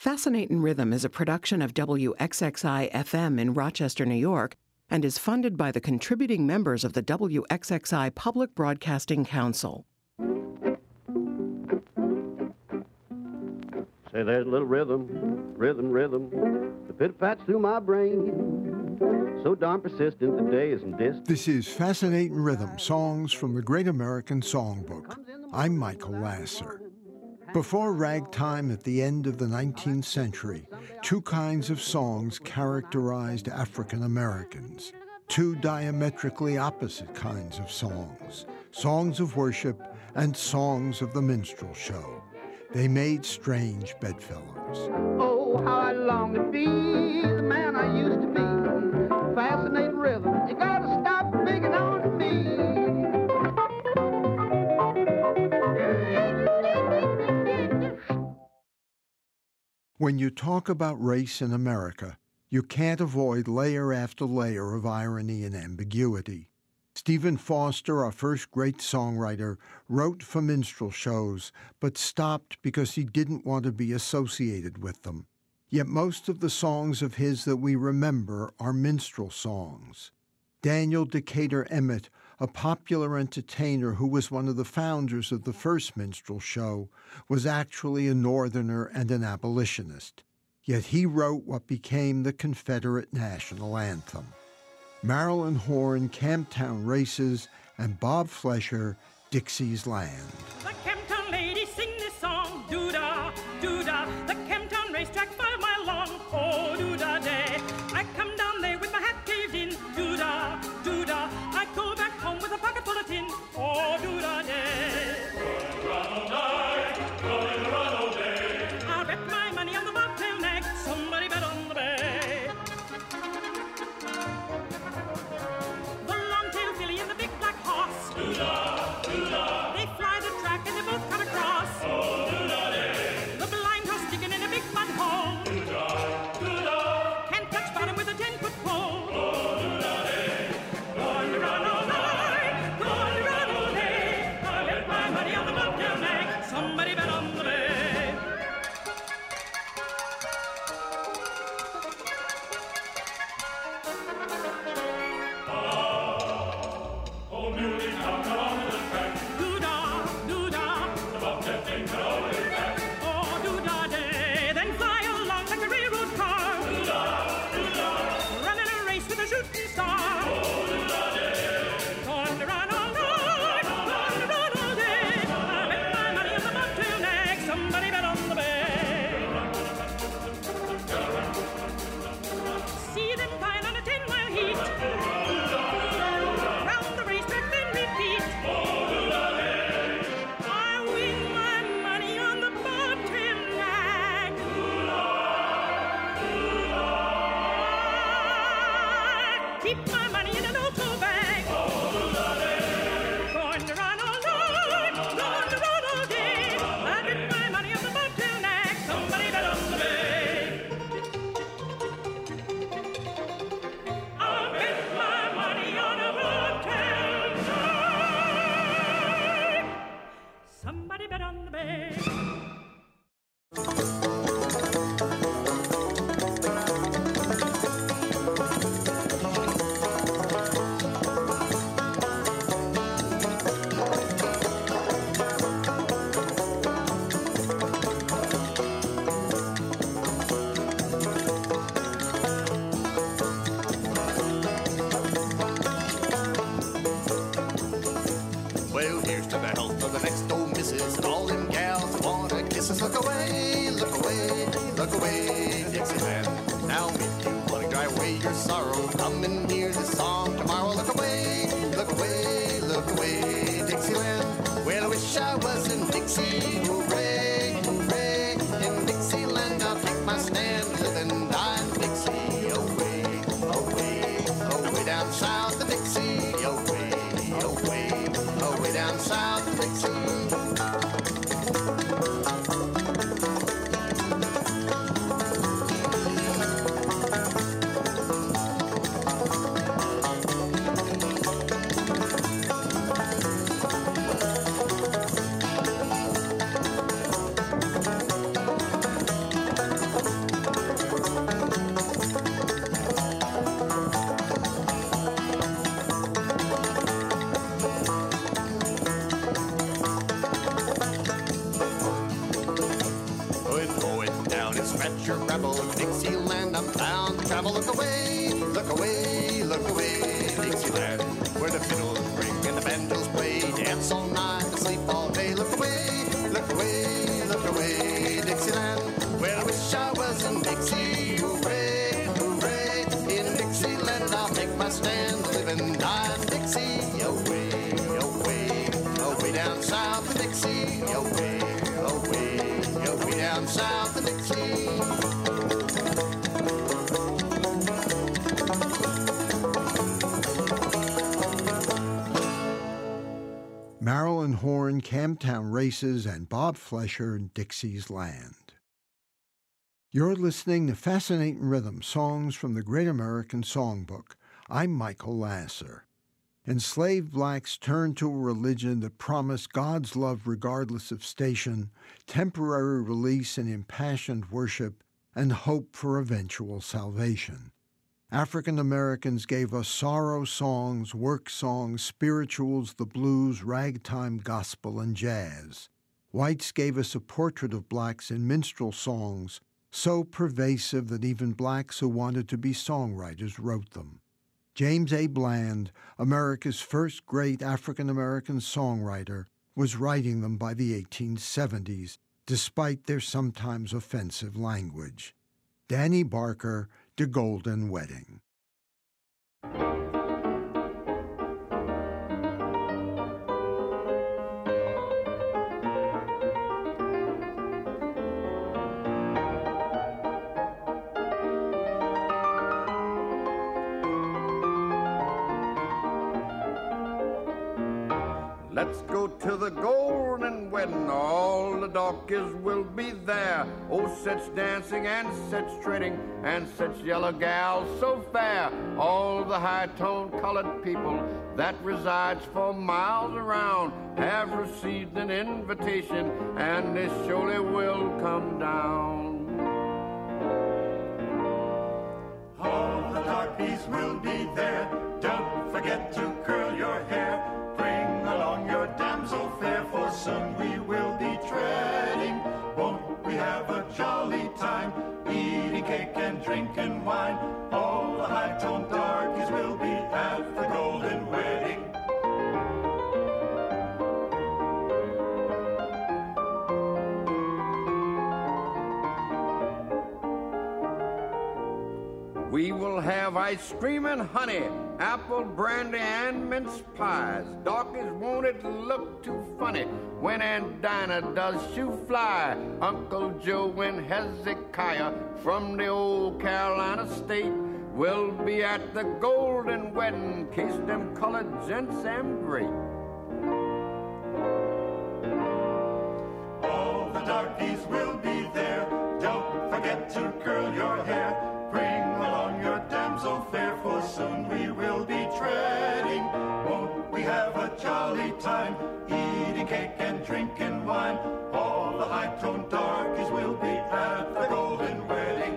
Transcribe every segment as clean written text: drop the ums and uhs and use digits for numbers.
Fascinatin' Rhythm is a production of WXXI-FM in Rochester, New York, and is funded by the contributing members of the WXXI Public Broadcasting Council. Say there's a little rhythm, rhythm, rhythm, the pit-pats through my brain. So darn persistent, the day isn't distant. This is Fascinatin' Rhythm, songs from the Great American Songbook. I'm Michael Lasser. Before ragtime at the end of the 19th century, two kinds of songs characterized African Americans. Two diametrically opposite kinds of songs. Songs of worship and songs of the minstrel show. They made strange bedfellows. Oh, how I long to be the man I used to be. Fascinating rhythm, you gotta stop picking on me. When you talk about race in America, you can't avoid layer after layer of irony and ambiguity. Stephen Foster, our first great songwriter, wrote for minstrel shows, but stopped because he didn't want to be associated with them. Yet most of the songs of his that we remember are minstrel songs. Daniel Decatur Emmett, a popular entertainer who was one of the founders of the first minstrel show, was actually a Northerner and an abolitionist. Yet he wrote what became the Confederate national anthem. Marilyn Horne, Camptown Races, and Bob Flesher, Dixie's Land. The Camptown ladies sing this song, doo-dah, doo-dah. The Camptown racetrack 5 mile long, oh, doo-dah day. I come down there with my hat caved in, doo-dah, doo-dah. I go back home with a pocket full of tin, oh, doo-dah day. Run all night, run all day. I'll bet my money on the bobtail nag, somebody bet on the bay. The long-tailed filly and the big black horse, doo-dah, doo-dah. They fly the track and they both cut across, oh, doo-dah day. The blind horse digging in a big mud hole, doo-dah, doo-dah. Can't touch bottom with a 10-foot pole, oh, doo-dah day. Going to run all night, going to run all day. I bet my money on the bobtail nag, somebody bet on the bay. Oh, muley cow, come on to the track. Doo-dah, doo-dah. The bobtail thing, come on to the track. Oh, doo-dah day. Then fly along like a railroad car. Doo-dah, doo-dah. Running a race with a shooting star. Oh, doo-dah day. Going to run all night, going to run all day. I bet my money on the bobtail nag, somebody bet on the bay. See them flying on a 10-mile heat. Round the racetrack, then repeat. I win my money on the bobtail nag. Keep my money in an auto bag. Going to run all night, going to run all day. I bet my money on the bobtail nag, somebody bet on the bay. I'll bet my money on a bobtail nag. Somebody bet on the bay. Well, here's to the health of the next old missus and all them gals that wanna kiss us. Look away, look away, look away, Dixieland. Now if you wanna drive away your sorrow, come and hear this song tomorrow. Look away, look away, look away, Dixieland. Well, I wish I was in Dixie, hooray, hooray. In Dixieland I'll take my stand, live and die in Dixie. Away, away, away down south of Dixie. Away, away, away down south of Dixie. down and scratch your gravel. Dixieland, I'm bound to travel. Look away, look away, look away. Dixieland, where the fiddles ring and the banjos play. Dance all night and sleep all day. Look away, look away, look away. Dixieland, where I wish I was in Dixie. Hooray, hooray. In Dixieland, I'll take my stand. Live and die in Dixie. Away, away, away down south in Dixie. Away, away, away down south in Dixie. Marilyn Horne, Camptown Races, and Bob Flesher in Dixie's Land. You're listening to Fascinating Rhythm, songs from the Great American Songbook. I'm Michael Lasser. Enslaved blacks turned to a religion that promised God's love regardless of station, temporary release and impassioned worship, and hope for eventual salvation. African Americans gave us sorrow songs, work songs, spirituals, the blues, ragtime, gospel, and jazz. Whites gave us a portrait of blacks in minstrel songs, so pervasive that even blacks who wanted to be songwriters wrote them. James A. Bland, America's first great African American songwriter, was writing them by the 1870s, despite their sometimes offensive language. Danny Barker, The Golden Wedding. Let's go to the golden wedding, all the darkies will be there. Oh, such dancing and such trading, and such yellow gals so fair. All the high-toned colored people that resides for miles around have received an invitation, and they surely will come down. All the darkies will be there. Don't forget to curl your hair. Bring along your damsel fair, for soon we will be treading. Won't we have a jolly time, eating cake and drinking wine? All the high-toned darkies will be at the golden wedding. We will have ice cream and honey, apple brandy and mince pies. Darkies, won't it look too funny when Aunt Dinah does shoe fly? Uncle Joe and Hezekiah from the old Carolina state will be at the golden wedding, case them colored gents am great. All the darkies will be there. Don't forget to curl your hair. Bring along your damsel fair, for soon we will be treading. Won't we have a jolly time, eating cake and drinking wine? All the high-toned darkies will be at the golden wedding.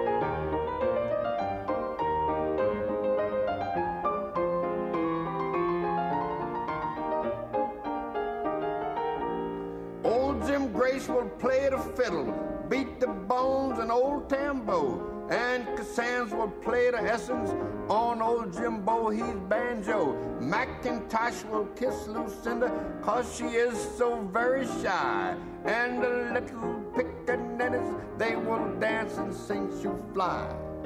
Old Jim Grace will play the fiddle, beat the bones and old tambo, and Cassandra will play the essence on old Jimbo, he's banjo. McIntosh will kiss Lucinda, 'cause she is so very shy. And the little pickaninnies, they will dance and sing "Shoot Fly."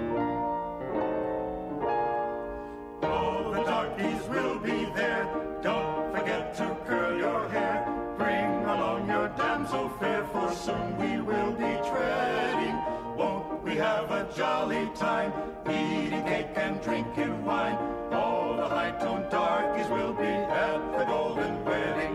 All the darkies will be there. Don't forget to curl your hair. Bring along your damsel fair, for soon we will be treading. Won't we have a jolly time, eating cake and drinking wine? All the high-toned darkies will be at the golden wedding.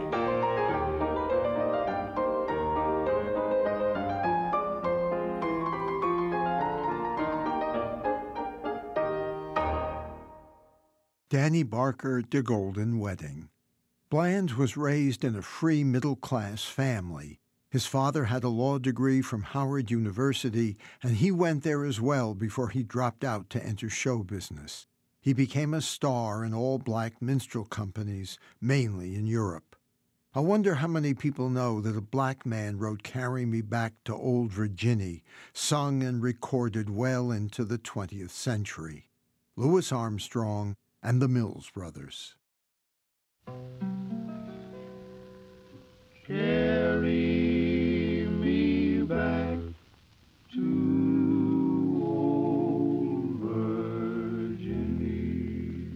Danny Barker, The Golden Wedding. Bland was raised in a free middle-class family. His father had a law degree from Howard University, and he went there as well before he dropped out to enter show business. He became a star in all-black minstrel companies, mainly in Europe. I wonder how many people know that a black man wrote Carry Me Back to Old Virginny, sung and recorded well into the 20th century. Louis Armstrong and the Mills Brothers. Carry me back to old Virginny.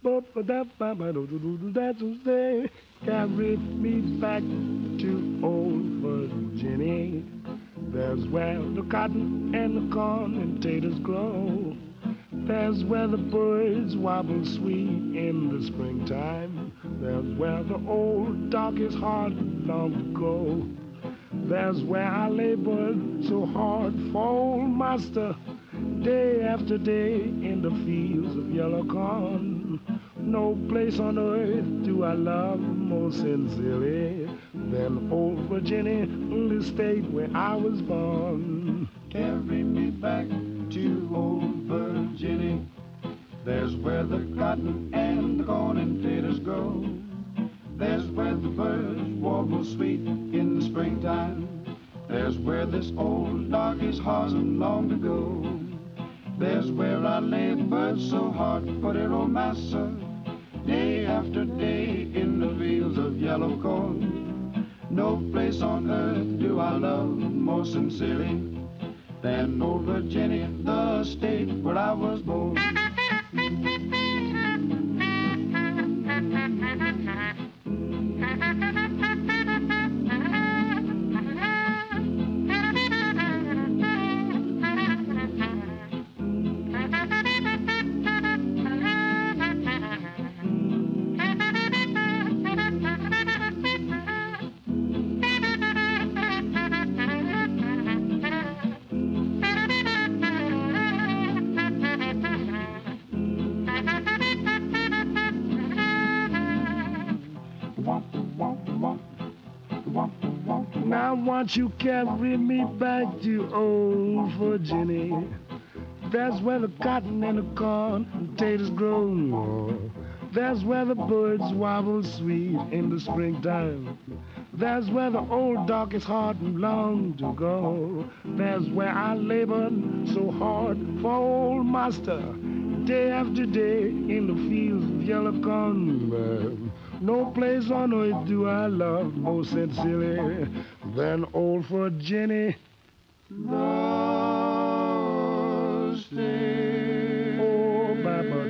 Carry me back to old Virginny. There's where the cotton and the corn and taters grow. There's where the birds wobble sweet in the springtime. There's where the old dog is hard long to go. There's where I labored so hard for old master, day after day in the fields of yellow corn. No place on earth do I love more sincerely than old Virginia, the state where I was born. Carry me back to old Virginia. There's where the cotton and the corn and taters grow. There's where the birds warble sweet in the springtime. There's where this old dog is horse and long to go. There's where I labored so hard for their old master, day after day in the fields of yellow corn. No place on earth do I love more sincerely than old Virginia, the state where I was born. Now won't you carry me back to old Virginia? That's where the cotton and the corn and taters grow. That's where the birds wobble sweet in the springtime. That's where the old dog is hard and long to go. That's where I labored so hard for old master, day after day in the fields of yellow corn. No place on earth do I love more sincerely than old Virginia, the state. Oh, Baba,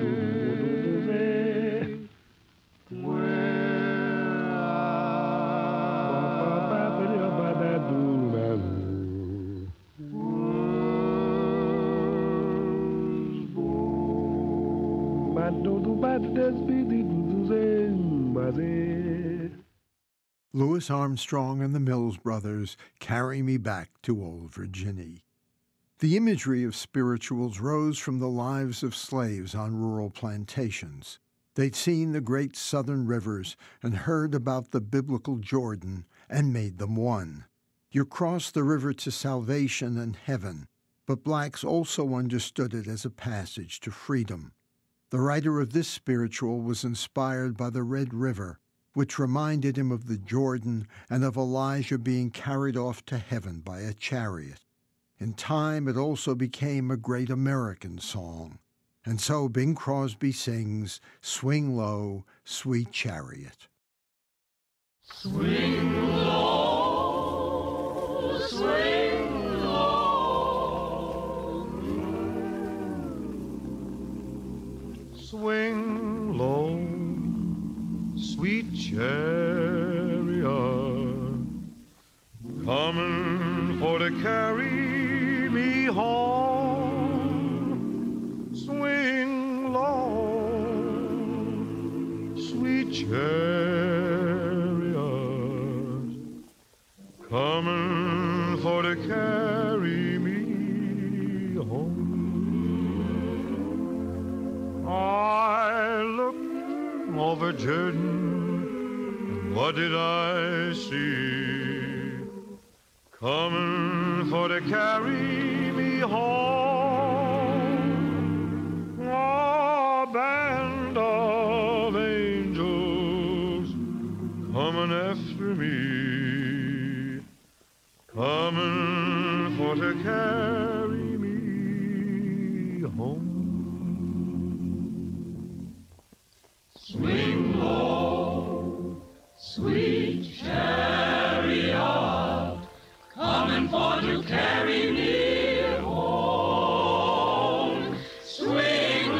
Louis Armstrong and the Mills Brothers, Carry Me Back to Old Virginny. The imagery of spirituals rose from the lives of slaves on rural plantations. They'd seen the great southern rivers and heard about the biblical Jordan and made them one. You cross the river to salvation and heaven, but blacks also understood it as a passage to freedom. The writer of this spiritual was inspired by the Red River, which reminded him of the Jordan and of Elijah being carried off to heaven by a chariot. In time, it also became a great American song. And so Bing Crosby sings, "Swing Low, Sweet Chariot." Swing low, swing low. Swing low, sweet chariot, coming for to carry me home. Swing low, sweet chariot, coming for to carry me home. I looked over Jordan, what did I see? Coming for to carry me home. A band of angels coming after carry me home. Swing low, sweet chariot, coming for to carry me home. Swing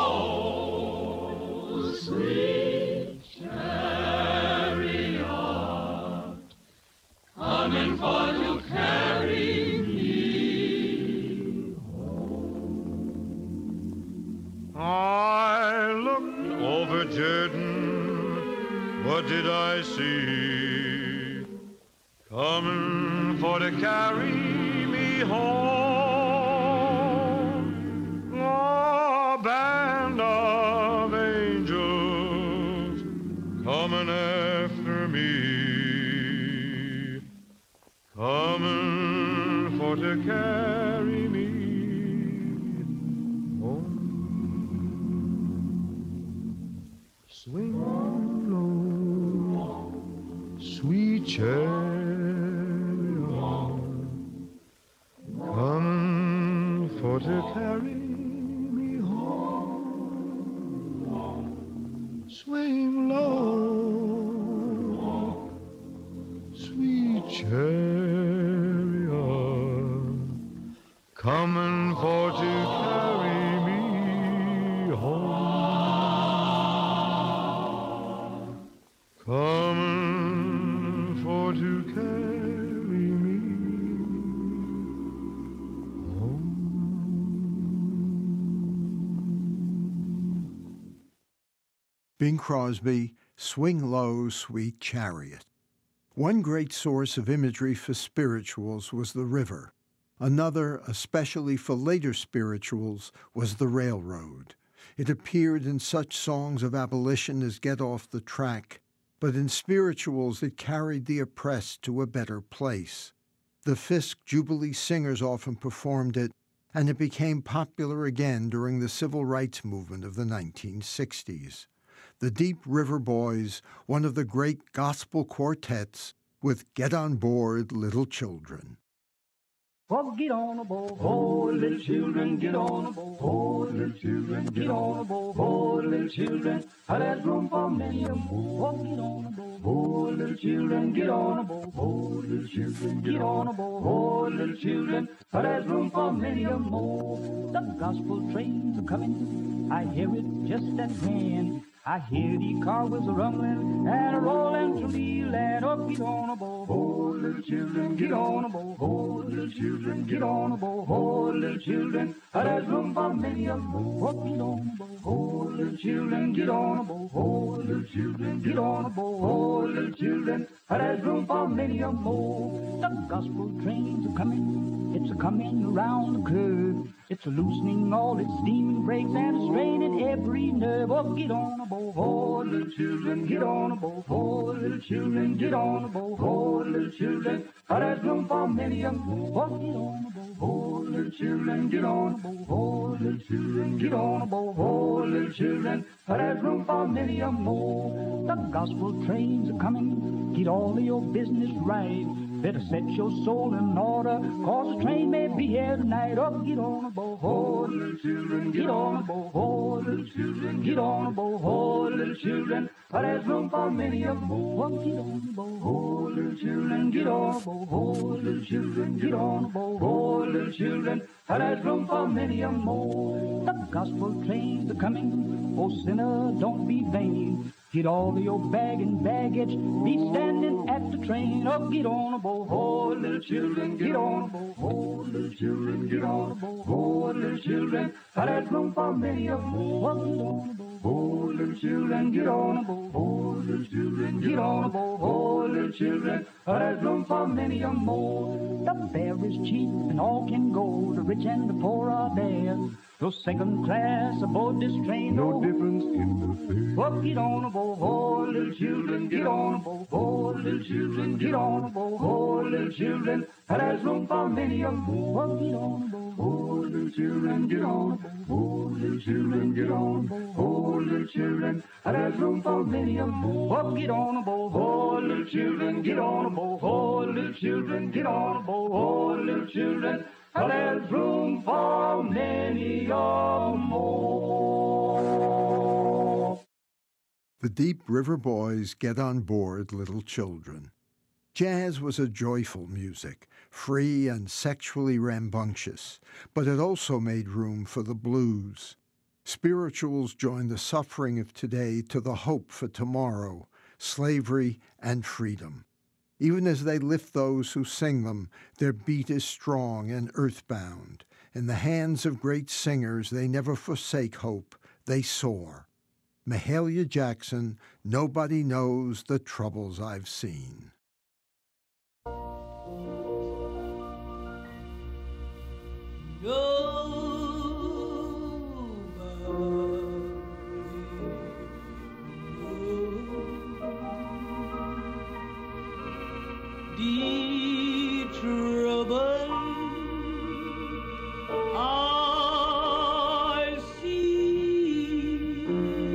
low, sweet chariot, coming for to carry me home. I looked over Jordan, what did I see? Coming for to carry me home. A band of angels coming after me, coming for to carry me home. Swing low, sweet chariot, coming for to carry me home. Swing low, sweet chariot, coming for to carry me home. Coming for to carry me home. Bing Crosby, Swing Low, Sweet Chariot. One great source of imagery for spirituals was the river. Another, especially for later spirituals, was the railroad. It appeared in such songs of abolition as Get Off the Track, but in spirituals it carried the oppressed to a better place. The Fisk Jubilee Singers often performed it, and it became popular again during the civil rights movement of the 1960s. The Deep River Boys, one of the great gospel quartets, with Get on Board, Little Children. Oh, get on a boat, oh, little children, get on a boat, oh, little children, get on a boat, oh, little children, there's room for many a more. Oh, get on a boat, oh, little children, get on a boat, oh, little children, get on a boat, oh, little children, there's room for many a more. The gospel trains are coming, I hear it just at hand. I hear the car wheels rumbling and rolling through the land. Oh, get on a boat, oh, little children, get on a boat, oh, little children, get on a boat, oh, little children, there's room for many a more. Oh, get on a boat, oh, little children, get on a boat, oh, little children, get on a boat, oh, little children, there's room for many a more. The gospel trains are coming, it's a coming around the curve. It's a loosening all its steaming brakes and a straining every nerve. Oh, get on a boat, oh, little children, get on a boat, oh, little children, get on a boat, oh, little children, there's room for many a more. Oh, get on a boat, oh, little children, get on a boat, oh, little children, get on a boat, oh, little children, there's room for many a more. The gospel trains are coming, get all of your business right. Better set your soul in order, cause the train may be here tonight. Oh, get on a boat, oh, little children, get on a boat, oh, little children, get on a boat, oh, little children, there's room for many a more. Oh, get on a boat, oh, little children, get on a boat, oh, little children, get on a boat, oh, little children, there's room for many a more. The gospel trains are coming, oh, sinner, don't be vain. Get all of your bag and baggage, be standing at the train. Oh, get on a boat, oh, little children, get on a boat, oh, little children, get on a boat, oh, little children, there's room for many a more. Oh, get on a boat, oh, little children, get on a boat, oh, little children, get on a boat, oh, little children, there's room for many a more. The fare is cheap and all can go, the rich and the poor are there. No second class aboard this train, No difference in the fare. Oh, get on a boat, oh, little children, get on a boat, oh, little children, get on a boat, oh, little children, there's room for many a more. Oh, get on a boat, oh, little children, get on a boat, oh, little children, get on a boat, oh, little children, there's room for many a more. Oh, get on a boat, oh, little children, get on a boat, oh, little children, get on a boat, oh, little children, there's room for many more. The Deep River Boys get on board Little Children. Jazz was a joyful music, free and sexually rambunctious, but it also made room for the blues. Spirituals join the suffering of today to the hope for tomorrow, slavery and freedom. Even as they lift those who sing them, their beat is strong and earthbound. In the hands of great singers, they never forsake hope, they soar. Mahalia Jackson, Nobody Knows the Troubles I've Seen. Deep trouble I see.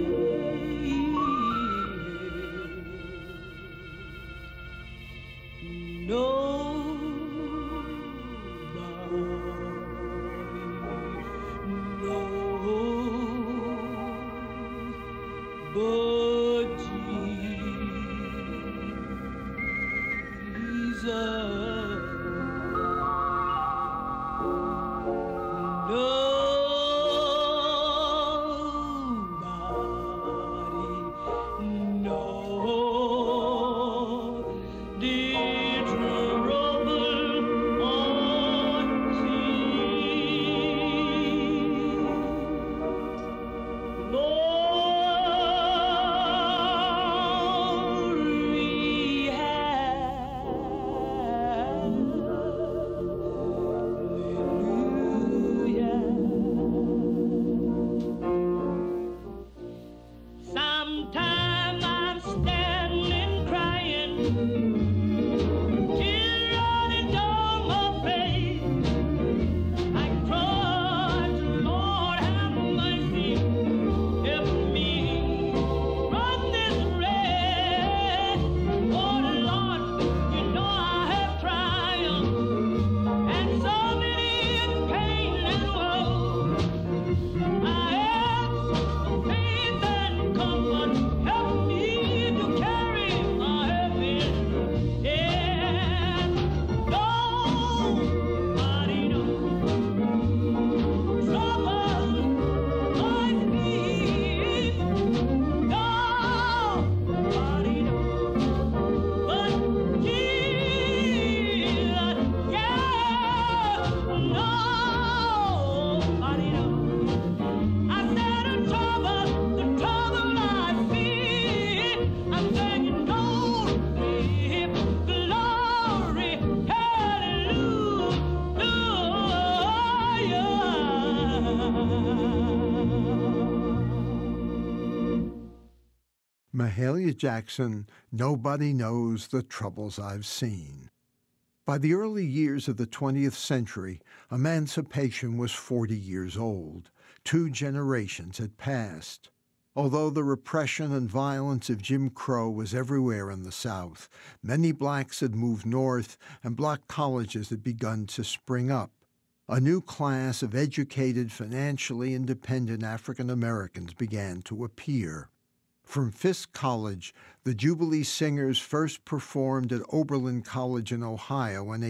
Mahalia Jackson, Nobody Knows the Troubles I've Seen. By the early years of the 20th century, emancipation was 40 years old. 2 generations had passed. Although the repression and violence of Jim Crow was everywhere in the South, many blacks had moved north and black colleges had begun to spring up. A new class of educated, financially independent African Americans began to appear. From Fisk College, the Jubilee Singers first performed at Oberlin College in Ohio in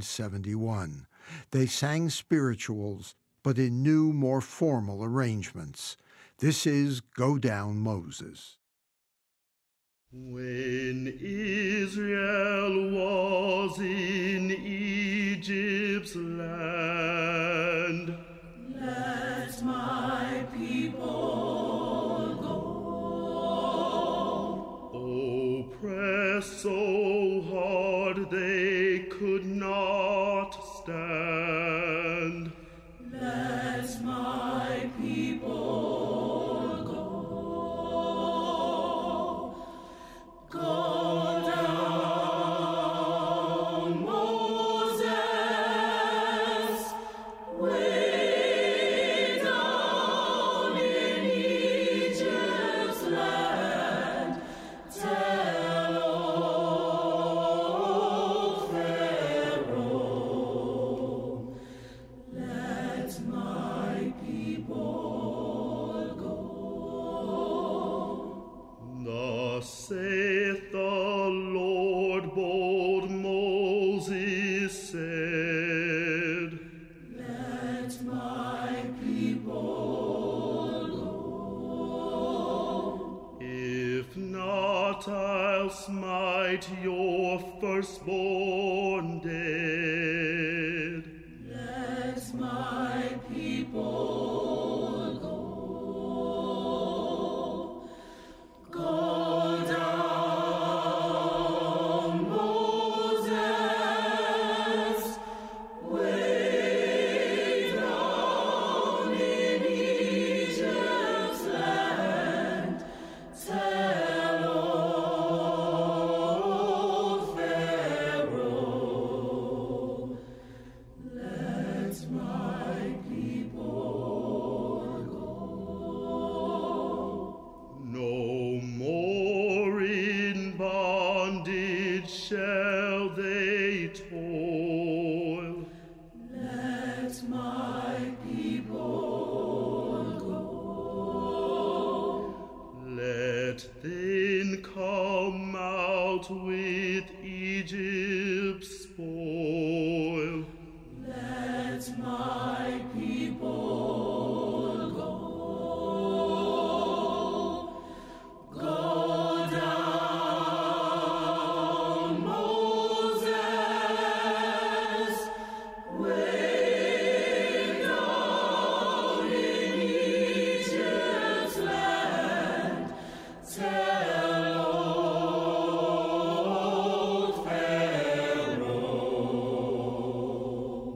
1871. They sang spirituals, but in new, more formal arrangements. This is Go Down Moses. When Israel was in Egypt's land, let my people oppressed so hard they could not stand. Let my people go. Go down, Moses, way down in Egypt's land. Tell old Pharaoh night your firstborn dead. Let my people go down, Moses, way down in Egypt's land. Tell old Pharaoh, let my people go. No more in bondage shall they toil. Let my people go. Let them come out with Egypt's spoil. Let my people go. Go down, Moses, way down in Egypt's land. Tell old Pharaoh,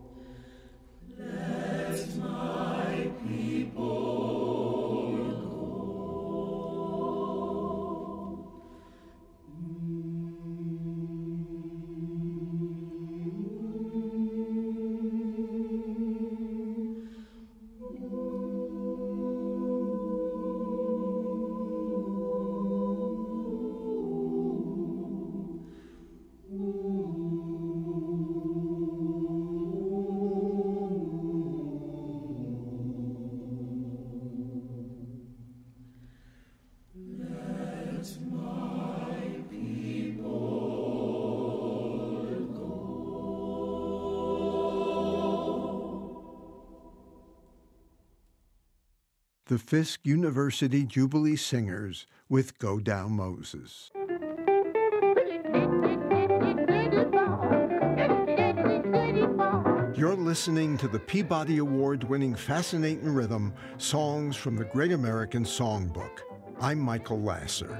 let my people go. Let my people go. The Fisk University Jubilee Singers with Go Down Moses. You're listening to the Peabody Award-winning Fascinating Rhythm, Songs from the Great American Songbook. I'm Michael Lasser.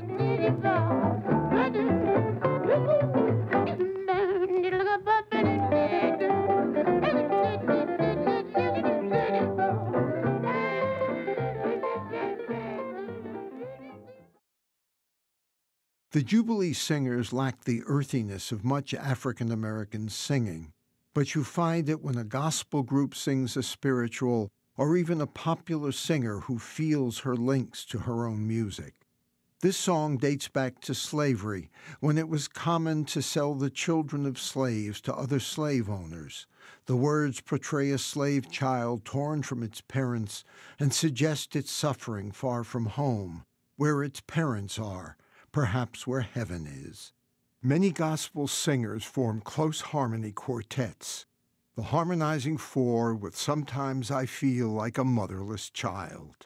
The Jubilee Singers lack the earthiness of much African American singing, but you find it when a gospel group sings a spiritual, or even a popular singer who feels her links to her own music. This song dates back to slavery, when it was common to sell the children of slaves to other slave owners. The words portray a slave child torn from its parents and suggest its suffering far from home, where its parents are, perhaps where heaven is. Many gospel singers form close harmony quartets, the harmonizing four with Sometimes I Feel Like a Motherless Child.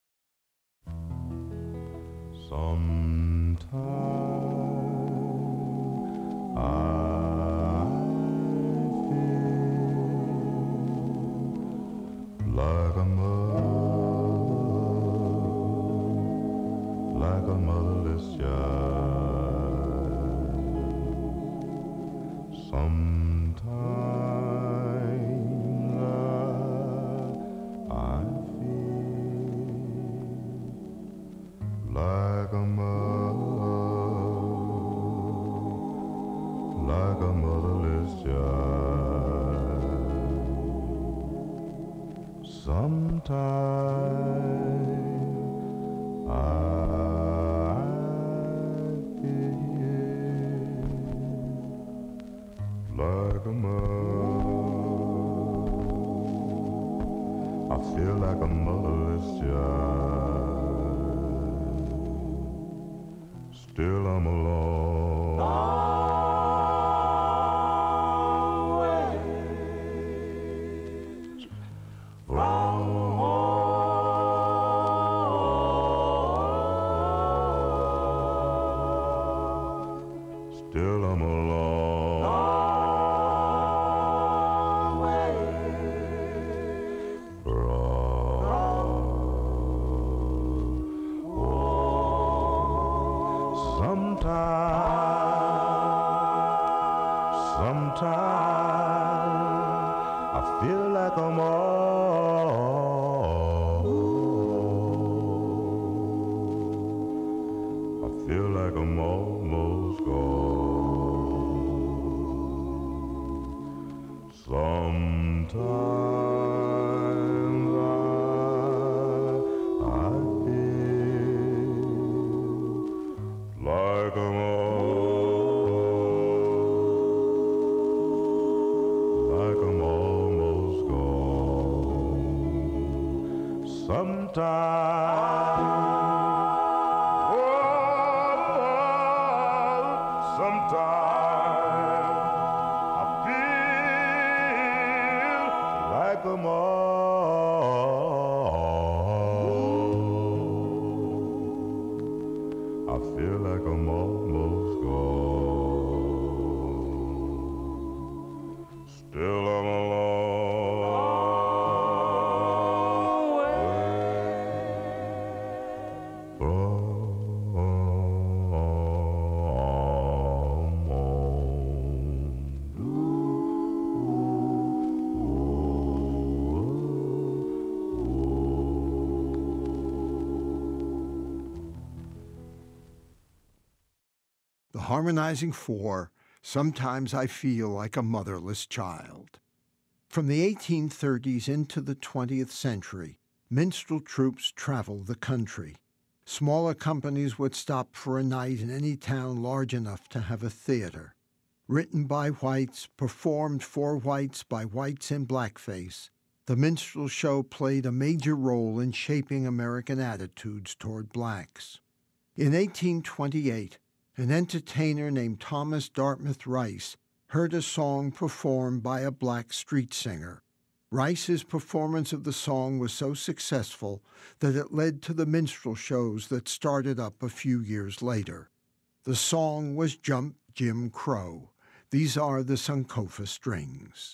Sometimes I feel like a motherless child. Sometimes I feel like a motherless child. Sometimes I feel like a motherless child. Still I'm alone. Long ways from home. Harmonizing Four, Sometimes I Feel Like a Motherless Child. From the 1830s into the 20th century, minstrel troupes traveled the country. Smaller companies would stop for a night in any town large enough to have a theater. Written by whites, performed for whites by whites in blackface, the minstrel show played a major role in shaping American attitudes toward blacks. In 1828, an entertainer named Thomas Dartmouth Rice heard a song performed by a black street singer. Rice's performance of the song was so successful that it led to the minstrel shows that started up a few years later. The song was Jump Jim Crow. These are the Sankofa Strings.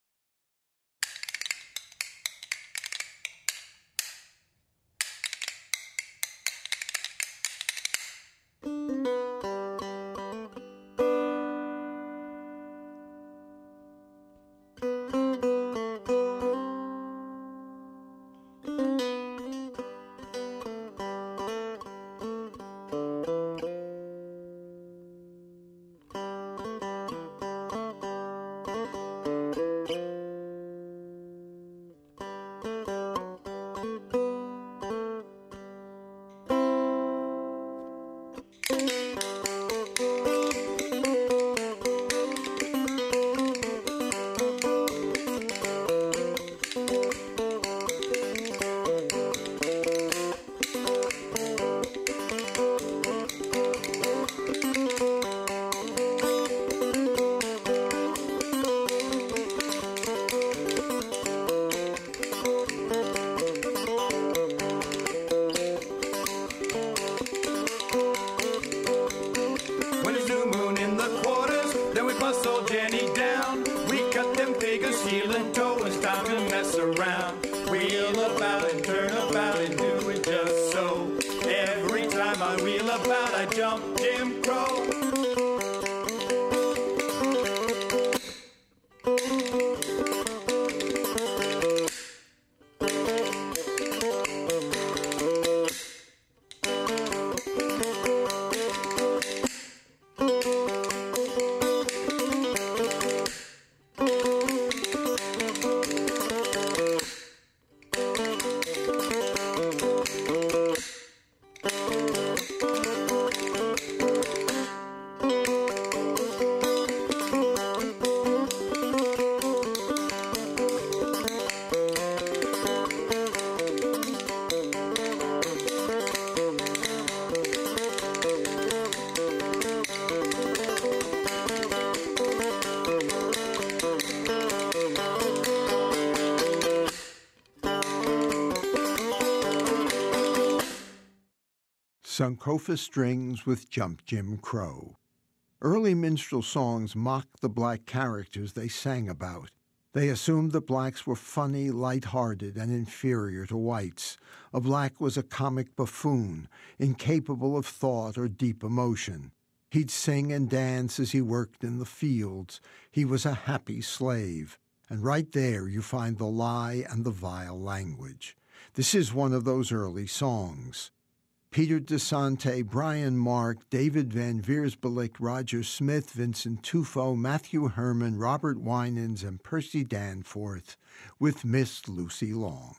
Sankofa Strings with Jump Jim Crow. Early minstrel songs mocked the black characters they sang about. They assumed that blacks were funny, light-hearted, and inferior to whites. A black was a comic buffoon, incapable of thought or deep emotion. He'd sing and dance as he worked in the fields. He was a happy slave. And right there you find the lie and the vile language. This is one of those early songs. Peter DeSante, Brian Mark, David Van Veersbelik, Roger Smith, Vincent Tufo, Matthew Herman, Robert Winans, and Percy Danforth with Miss Lucy Long.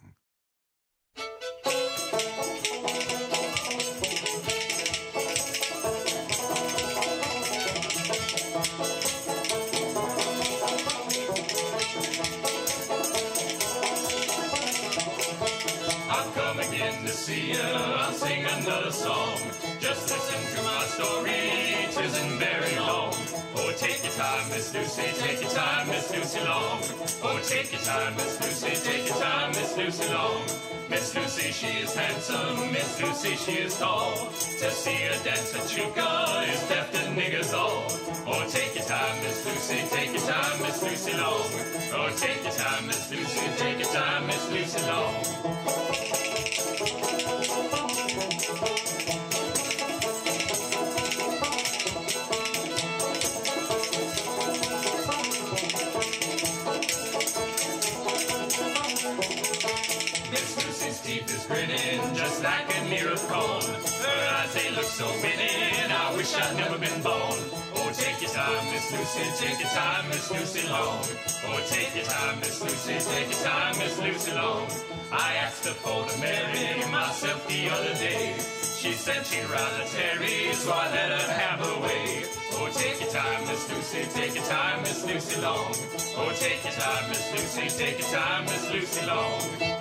I'm coming. another song. Just listen to my story, 'tisn't very long. Oh, take your time, Miss Lucy, take your time, Miss Lucy Long. Oh, take your time, Miss Lucy, take your time, Miss Lucy Long. Miss Lucy, she is handsome, Miss Lucy, she is tall. To see her dance a chuka is deaf to niggers all. Oh, take your time, Miss Lucy, take your time, Miss Lucy Long. Oh, take your time, Miss Lucy, take your time, Miss Lucy Long. Just like a ear of corn. Her eyes, they look so winning, I wish I'd never been born. Oh, take your time, Miss Lucy, take your time, Miss Lucy Long. Oh, take your time, Miss Lucy, take your time, Miss Lucy Long. I asked her for to marry myself the other day. She said she'd rather tarry, so I let her have her way. Oh, take your time, Miss Lucy, take your time, Miss Lucy Long. Oh, take your time, Miss Lucy, take your time, Miss Lucy Long.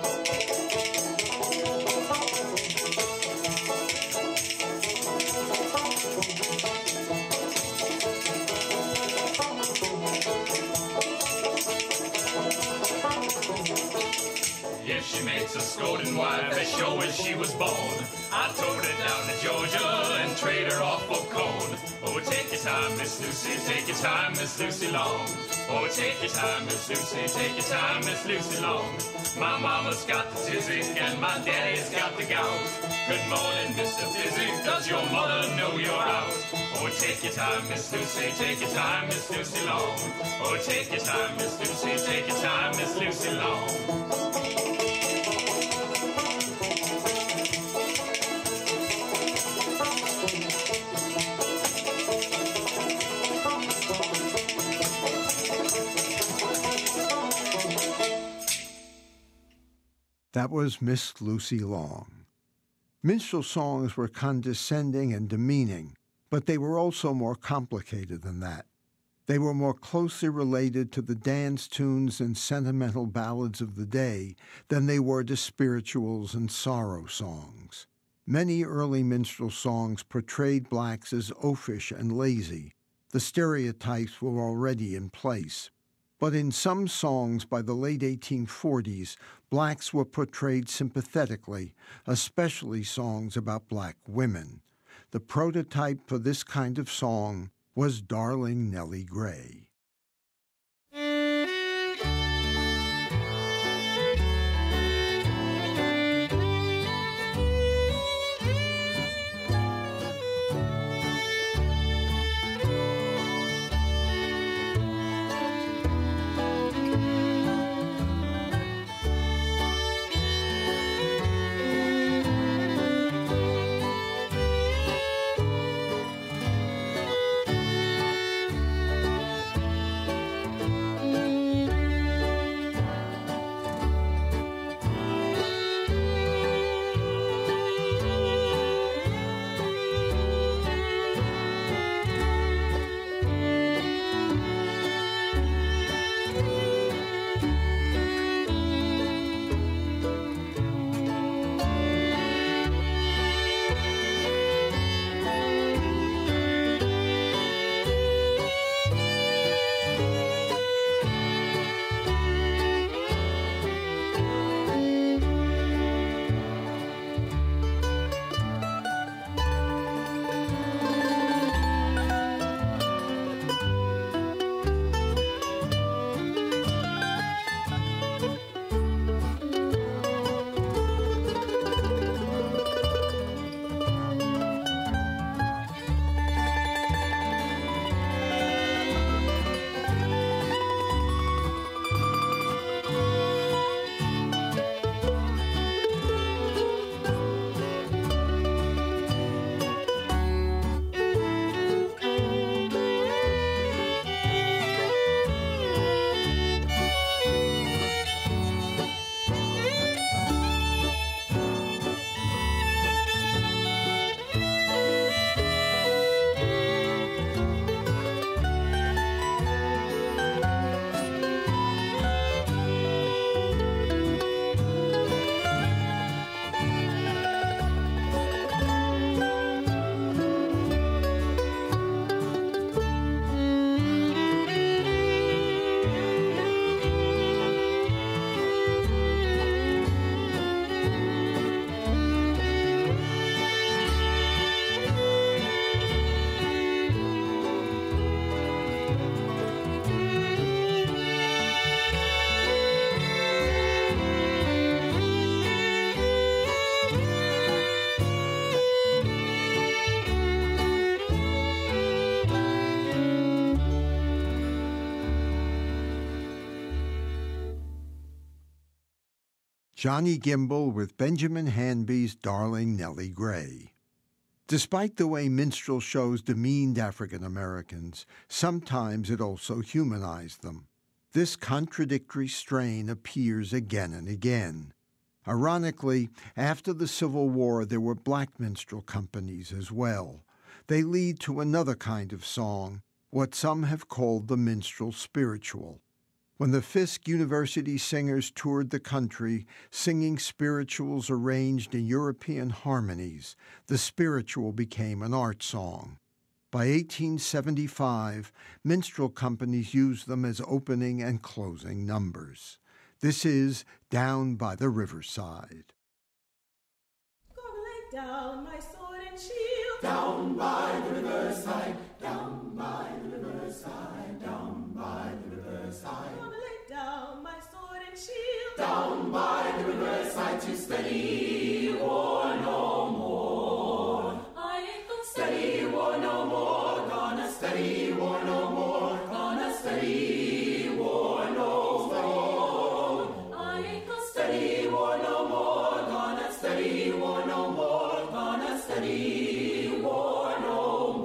She makes a scolding wife as sure as she was born. I towed her down to Georgia and trade her off for corn. Oh, take your time, Miss Lucy, take your time, Miss Lucy Long. Oh, take your time, Miss Lucy, take your time, Miss Lucy Long. My mama's got the tizzy and my daddy's got the gout. Good morning, Mr. Fizzy, does your mother know you're out? Oh, take your time, Miss Lucy, take your time, Miss Lucy Long. Oh, take your time, Miss Lucy, take your time, Miss Lucy Long. That was Miss Lucy Long. Minstrel songs were condescending and demeaning, but they were also more complicated than that. They were more closely related to the dance tunes and sentimental ballads of the day than they were to spirituals and sorrow songs. Many early minstrel songs portrayed blacks as oafish and lazy. The stereotypes were already in place. But in some songs by the late 1840s, blacks were portrayed sympathetically, especially songs about black women. The prototype for this kind of song was Darling Nellie Gray. Johnny Gimble with Benjamin Hanby's Darling Nellie Gray. Despite the way minstrel shows demeaned African Americans, sometimes it also humanized them. This contradictory strain appears again and again. Ironically, after the Civil War, there were black minstrel companies as well. They lead to another kind of song, what some have called the minstrel spiritual. When the Fisk University singers toured the country, singing spirituals arranged in European harmonies, the spiritual became an art song. By 1875, minstrel companies used them as opening and closing numbers. This is Down by the Riverside. Gonna lay down my sword and shield. Down by the riverside, down by the riverside, down by the riverside. Gonna lay down my sword and shield. Down by the riverside to steady war no more. I ain't gonna steady war no more. Gonna steady war no more. Gonna steady war no more. I ain't gonna steady war no more. Gonna steady war no more. Gonna steady war no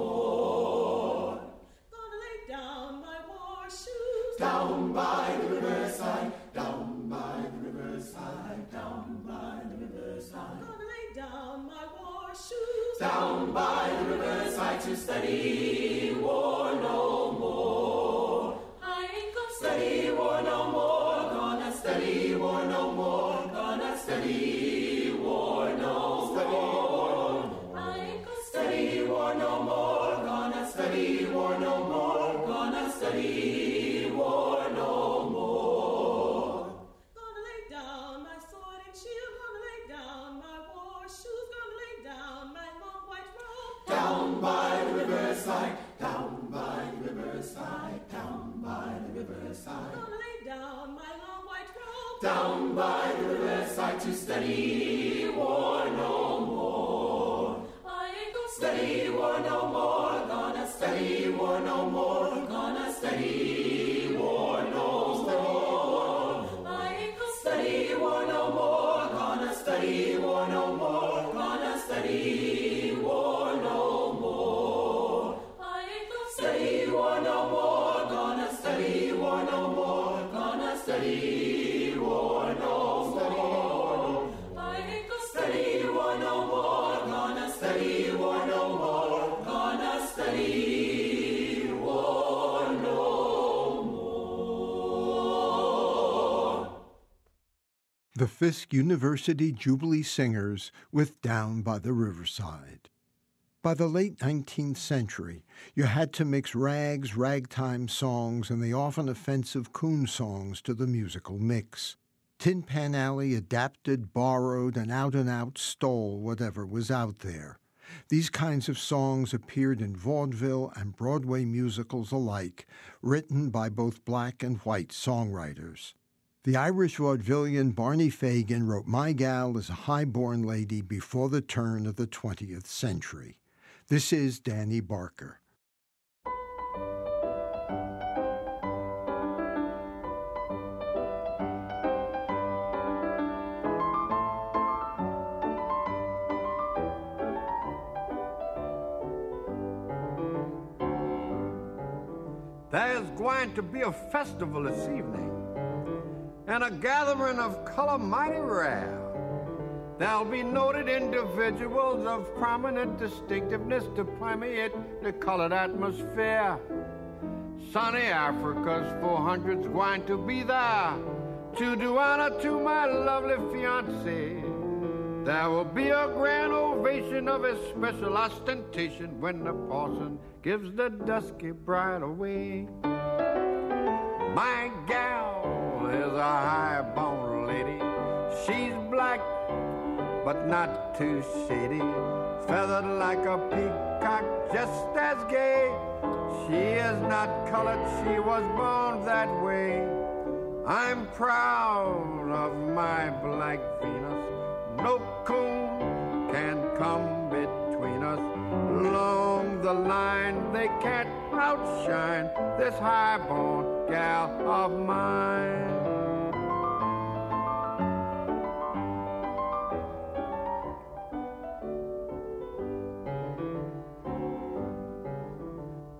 more. Gonna lay down my war shoes. Down by the riverside, down by the riverside, down by the riverside. Gonna lay down my war shoes. Down by the riverside to steady war no more. I ain't gonna steady war no more. Gonna steady war no more. Gonna steady war no more. I ain't gonna steady war no more. Gonna steady war no more. Gonna steady war no more. Gonna lay down my sword and shield. Gonna lay down my war shoes. Gonna lay down my long white robe. Down by the riverside, down by the riverside, down by the riverside. Gonna lay down my long white robe. Down by the riverside to steady war no more. I ain't gonna steady war no more. Gonna steady war no more. Gonna steady war no more. I ain't gonna steady war no more. Gonna steady war no more. Gonna steady war no more. I ain't gonna steady war no more. Gonna steady war no more. Gonna steady war no more. I ain't gonna steady war no more. Gonna steady war no more. Gonna steady war no more. The Fisk University Jubilee Singers with Down by the Riverside. By the late 19th century, you had to mix rags, ragtime songs, and the often offensive coon songs to the musical mix. Tin Pan Alley adapted, borrowed, and out stole whatever was out there. These kinds of songs appeared in vaudeville and Broadway musicals alike, written by both black and white songwriters. The Irish vaudevillian Barney Fagan wrote My Gal is a High-Born Lady before the turn of the 20th century. This is Danny Barker. There's going to be a festival this evening, and a gathering of color mighty rare. There'll be noted individuals of prominent distinctiveness to permeate the colored atmosphere. Sunny Africa's 400's going to be there to do honor to my lovely fiancée. There will be a grand ovation of especial ostentation when the parson gives the dusky bride away. My gal is a high-born lady. She's black, but not too shady. Feathered like a peacock, just as gay. She is not colored, she was born that way. I'm proud of my black Venus. No coon can come between us. Along the line, they can't outshine this high-born gal of mine.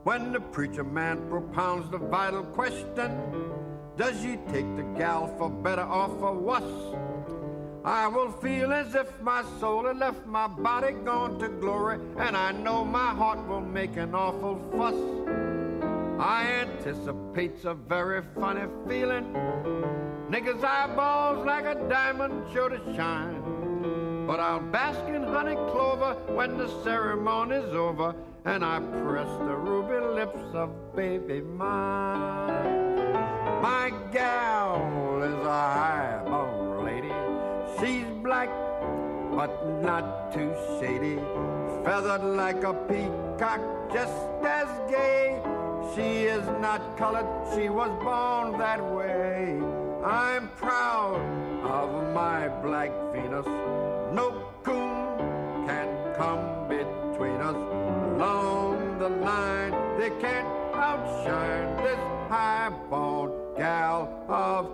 when the preacher man propounds the vital question, does ye take the gal for better or for worse? I will feel as if my soul had left my body, gone to glory, and I know my heart will make an awful fuss. I anticipate's a very funny feeling. Niggas' eyeballs like a diamond sure to shine. But I'll bask in honey clover when the ceremony's over, and I press the ruby lips of baby mine. My gal is a highborn lady. She's black, but not too shady. Feathered like a peacock, just as gay. She is not colored, she was born that way. I'm proud of my black Venus. No coon can come between us. Along the line, they can't outshine this high-born gal of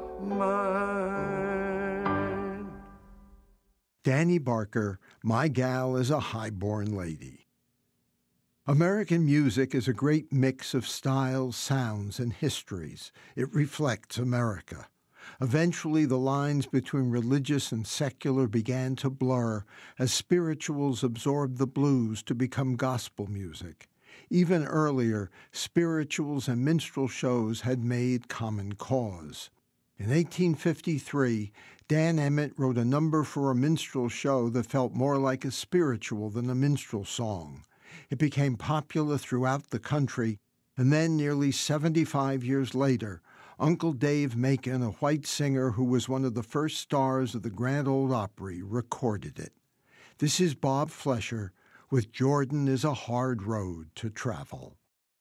mine. Danny Barker, My Gal is a Highborn Lady. American music is a great mix of styles, sounds, and histories. It reflects America. Eventually, the lines between religious and secular began to blur as spirituals absorbed the blues to become gospel music. Even earlier, spirituals and minstrel shows had made common cause. In 1853, Dan Emmett wrote a number for a minstrel show that felt more like a spiritual than a minstrel song. It became popular throughout the country, and then nearly 75 years later, Uncle Dave Macon, a white singer who was one of the first stars of the Grand Ole Opry, recorded it. This is Bob Flesher with Jordan is a Hard Road to Travel.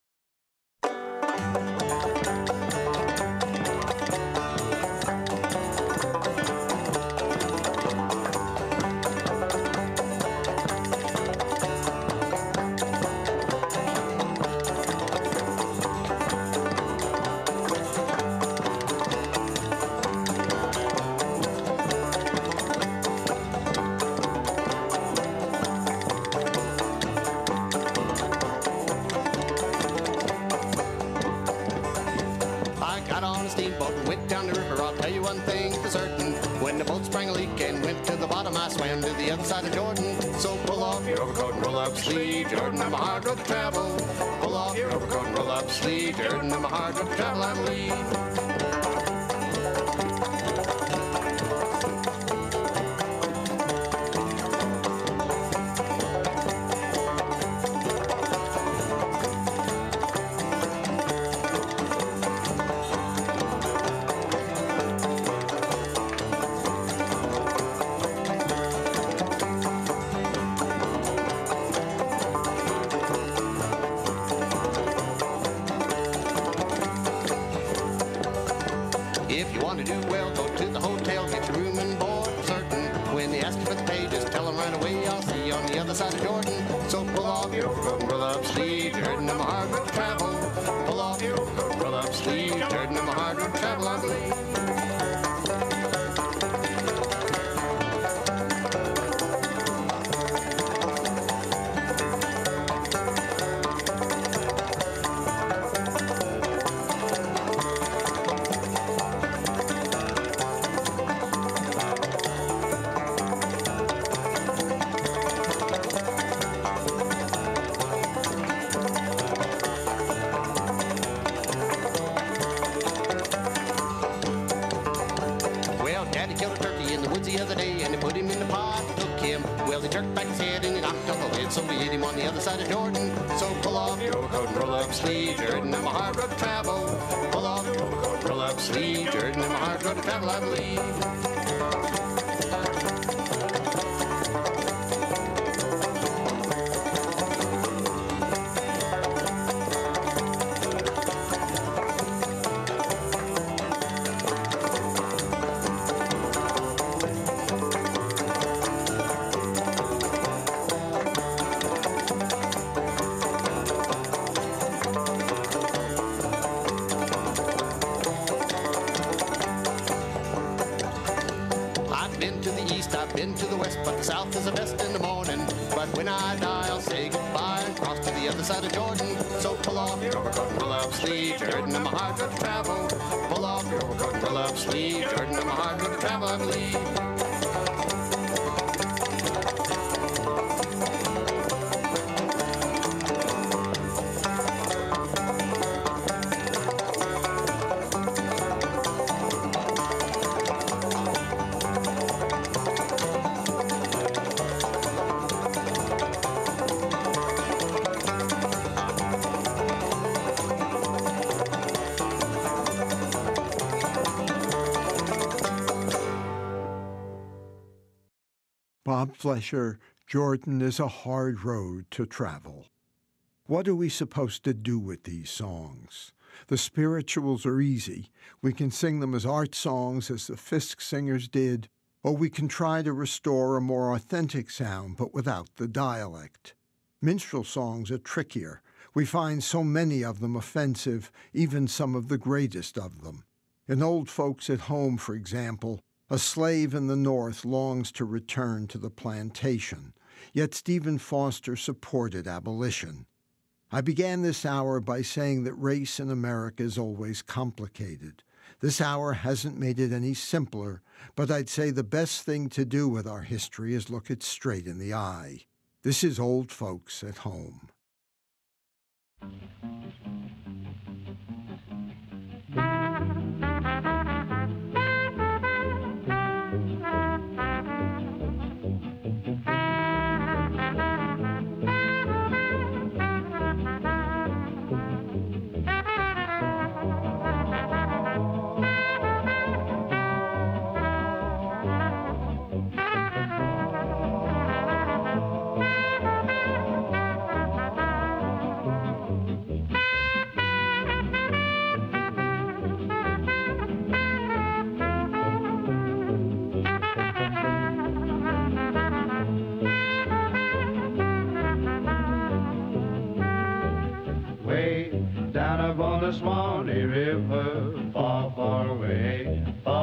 I swam to the other side of Jordan. So pull off your overcoat and roll up sleeve, Jordan, I'm a hard road to travel. Pull off your overcoat and roll up sleeve, Jordan, I'm a hard road to travel, I believe. been to the east, I've been to the west, but the south is the best in the morning. But when I die, I'll say goodbye and cross to the other side of Jordan. So pull off your overcoat and roll up sleeves, you're hurting on my heart, good to travel. Pull off your overcoat and roll up sleeves, you're hurting on my heart, good to travel, I believe. Bob Flesher, Jordan is a hard road to travel. What are we supposed to do with these songs? The spirituals are easy. We can sing them as art songs, as the Fisk singers did, or we can try to restore a more authentic sound, but without the dialect. Minstrel songs are trickier. We find so many of them offensive, even some of the greatest of them. In Old Folks at Home, for example, a slave in the North longs to return to the plantation, yet Stephen Foster supported abolition. I began this hour by saying that race in America is always complicated. This hour hasn't made it any simpler, but I'd say the best thing to do with our history is look it straight in the eye. This is Old Folks at Home. The Swanee River, far, far away,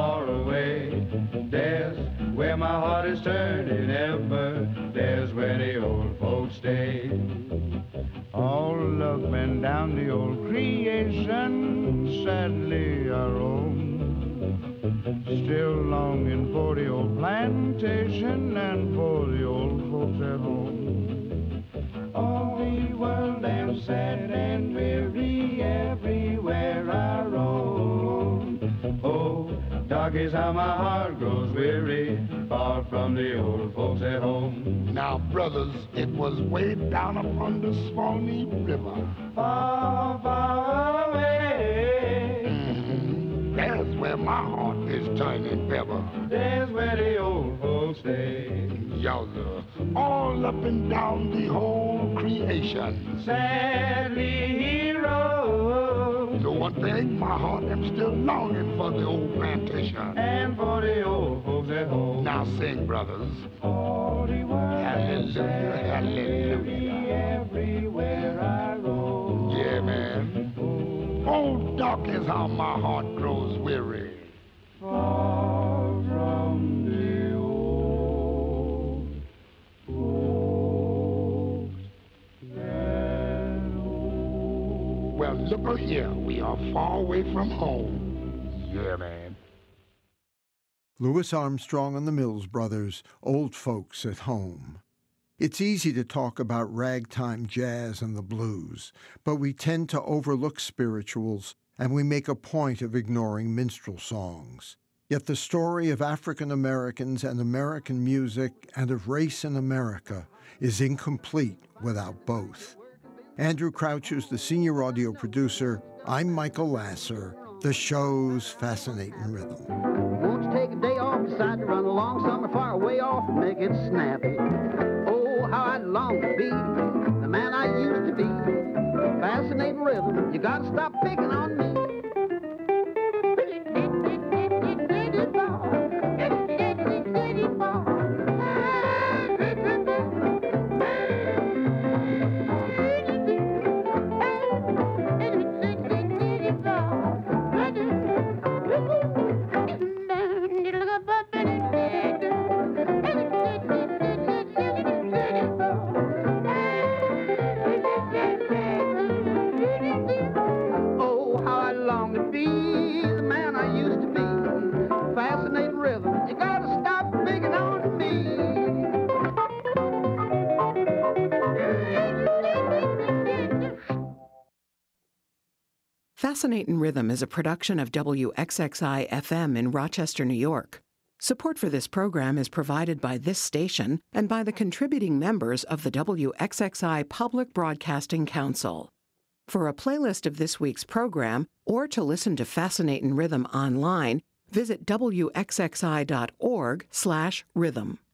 there's where my heart is turning ever, there's where the old folks stay. All up and down the old creation, sadly I roam, still longing for the old plantation and for the old folks at home. All the world am sad and weary, everywhere I roam. Oh, dark is how my heart grows weary, far from the old folks at home. Now, brothers, it was way down upon the Swanee River, far, far away. There's where my heart is turning ever. There's where the old folks stay. Yowza, all up and down the whole creation, sadly he rose. So one thing, my heart am still longing for the old plantation and for the old folks at home. Now sing, brothers. All the world hallelujah, hallelujah. Everywhere I roam. Yeah, man. Oh, dark is how my heart grows weary, far from the old folks at home. Well, look here, we are far away from home. Yeah, man. Louis Armstrong and the Mills Brothers, Old Folks at Home. It's easy to talk about ragtime jazz and the blues, but we tend to overlook spirituals, and we make a point of ignoring minstrel songs. Yet the story of African Americans and American music and of race in America is incomplete without both. Andrew Crouch is the senior audio producer. I'm Michael Lasser. The show's Fascinating Rhythm. Won't you take a day off, decide to run along somewhere far away off and make it snappy? Oh, how I long to be the man I used to be. Fascinating rhythm, you gotta stop picking on me. Fascinatin' Rhythm is a production of WXXI FM in Rochester, New York. Support for this program is provided by this station and by the contributing members of the WXXI Public Broadcasting Council. For a playlist of this week's program, or to listen to Fascinatin' Rhythm online, visit wxxi.org/rhythm.